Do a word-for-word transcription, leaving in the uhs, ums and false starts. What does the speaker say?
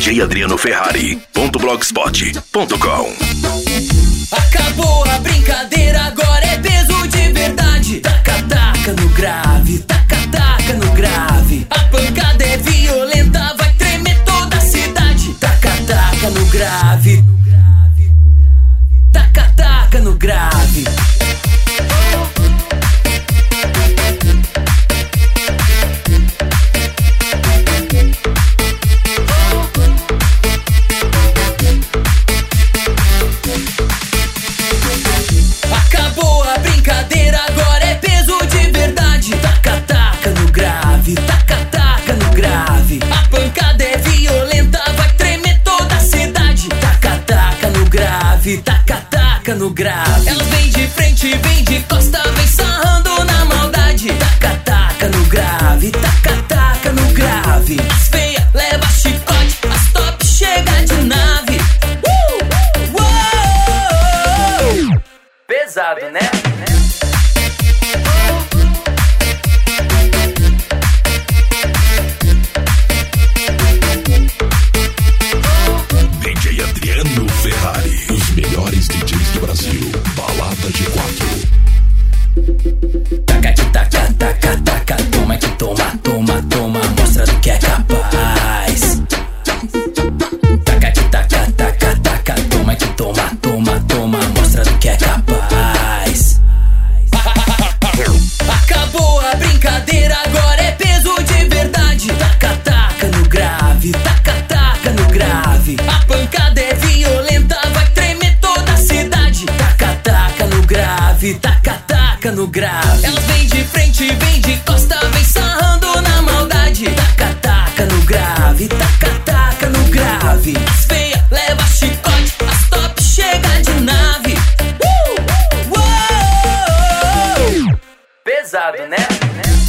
j adriano ferrari ponto blogspot ponto com. Acabou a brincadeira, agora é peso de verdade. Taca, taca no grave, taca, taca no grave. A pancada é violenta, vai tremer toda a cidade. Taca, taca no grave. Taca, taca no grave. Acabou a brincadeira, agora é peso de verdade. Taca, taca no grave, taca, taca no grave. A pancada é violenta, vai tremer toda a cidade. Taca, taca no grave, taca, taca no grave. Elas vêm de frente, vêm de costa, vem sarrando na maldade. Taca, taca no grave, taca, taca no grave. As feia leva chicote, as top chega de nave. Uh! Uou! Pesado, né? D J Adriano Ferrari. Os melhores D Js do Brasil. Balada G quatro. Taca, taca, taca, taca. Toma que toma, toma, toma. Mostra do que é capaz. Taca, taca, taca, taca. Toma que toma, toma, toma. Mostra do que é capaz. Acabou a brincadeira, agora é peso de verdade. Taca, taca no grave, taca, taca no grave. A pancada é violenta, vai tremer toda a cidade. Taca, taca no grave, taca, taca no grave. Elas vêm de frente, vêm de costa, vem sarrando na maldade. Taca, taca no grave, taca, taca no grave. As feia leva chicote, as top chega de nave. Uh! Uou! Pesado, né?